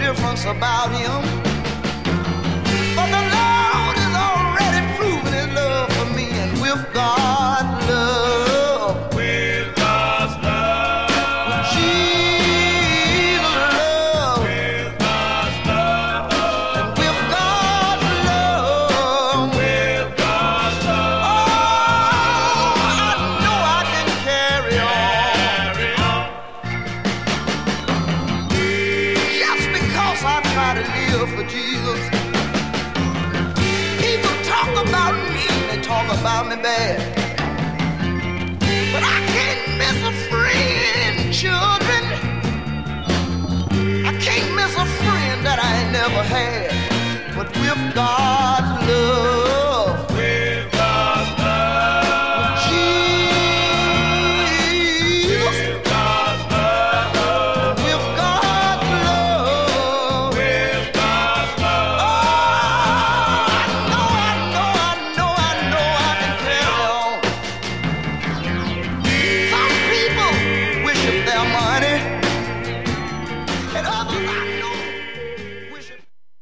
difference about him. But the Lord has already proven his love for me, and with God's love, with God's love, with Jesus' love, with God's love, and with God's love, with God's love, oh, I know I can carry on. carry on. Just because I try to live for Jesus. People talk about me, they talk about me bad. But I can't miss a friend, children.